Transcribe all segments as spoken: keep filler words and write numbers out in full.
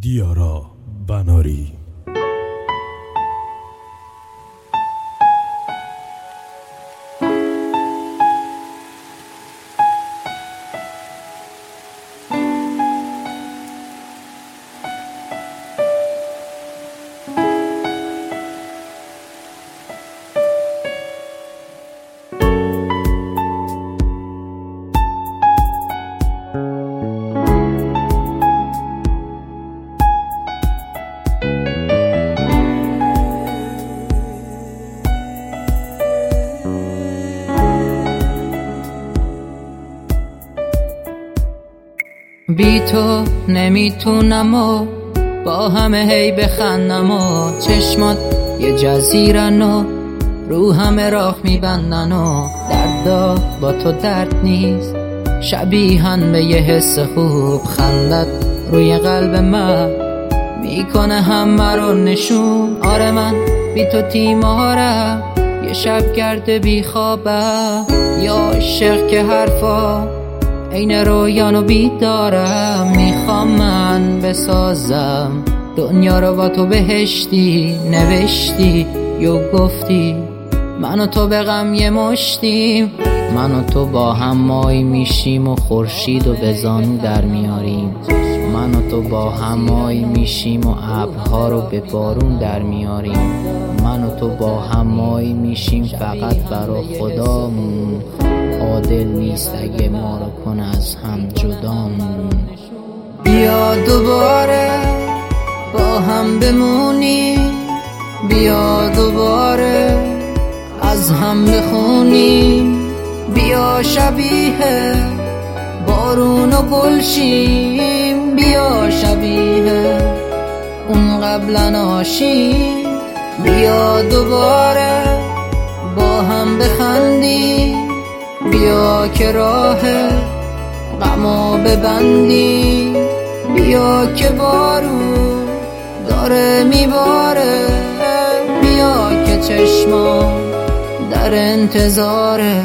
دیارا بناری. بی تو نمیتونم و با همه هی بخندم و چشمات یه جزیرن و رو همه راه میبندن و دردا با تو درد نیست، شبیهن به یه حس خوب. خندت روی قلب من میکنه همه رو نشون. آره من بی تو تیمارم، یه شب گرده بی خوابم، یا عاشق که حرفا این رویانو بیدارم. میخوام من بسازم دنیا رو با تو بهشتی، نوشتی یو گفتی من و تو به غم یه مشتیم. من و تو با هم مایی میشیم و خورشید و به زانو در میاریم. من و تو با هم مایی میشیم و ابرها رو به بارون در میاریم. من و تو با هم مایی میشیم فقط برا خدامون. عادل نیست اگه ما رو کن از هم جدامون. بیا دوباره با هم بمونی، بیا دوباره از هم بخونی. بیا شبیه بارون و گلشیم، بیا شبیه اون قبلا آشی. بیا دوباره با هم بخندی، بیا که راه غمو ببندی. بیا که بارون داره میباره، بیا که چشما در انتظاره.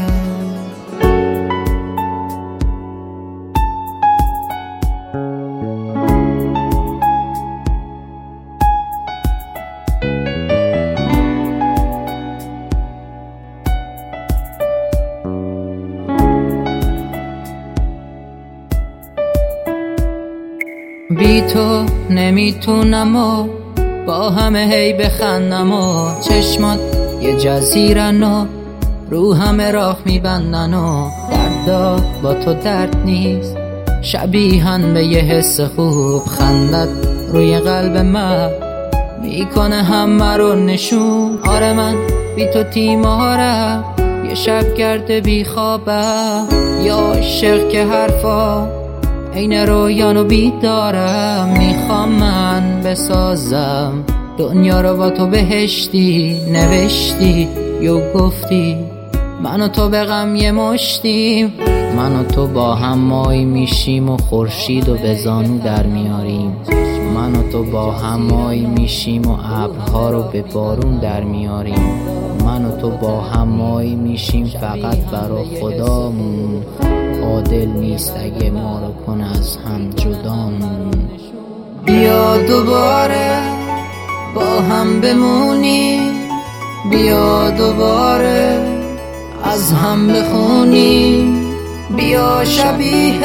بی تو نمیتونم و با همه هی بخندم و چشمات یه جزیرن و رو همه راه میبندن و دردا با تو درد نیست، شبیهن به یه حس خوب. خندت روی قلب من میکنه همه رو نشون. آره من بی تو تیمارم، یه شب گرده بی خوابم، یا عاشق که حرفا این رویانو بیدارم. میخوام من بسازم دنیا رو با تو بهشتی، نوشتی یو گفتی من و تو به غم یه مشتیم. من و تو با هم مایی میشیم و خورشید و به زانو در میاریم. من و تو با هم مایی میشیم و ابرها رو به بارون در میاریم. من و تو با هم مایی میشیم فقط برا خدامون. عادل نیست اگه ما رو کن از هم جدامون. بیا دوباره با هم بمونی، بیا دوباره از هم بخونی. بیا شبیه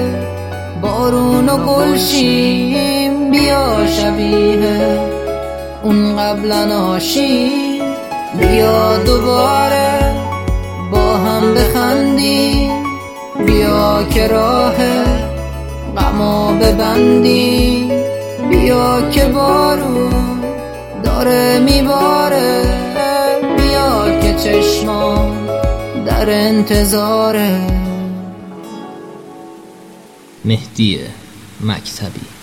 بارون و گلشیم، بیا شبیه اون قبلا آشی. بیا دوباره با هم بخندی، بیا که راه غمو ببندی. بیا که بارون داره میباره، بیا که چشما در انتظاره. مهدی مکتبی.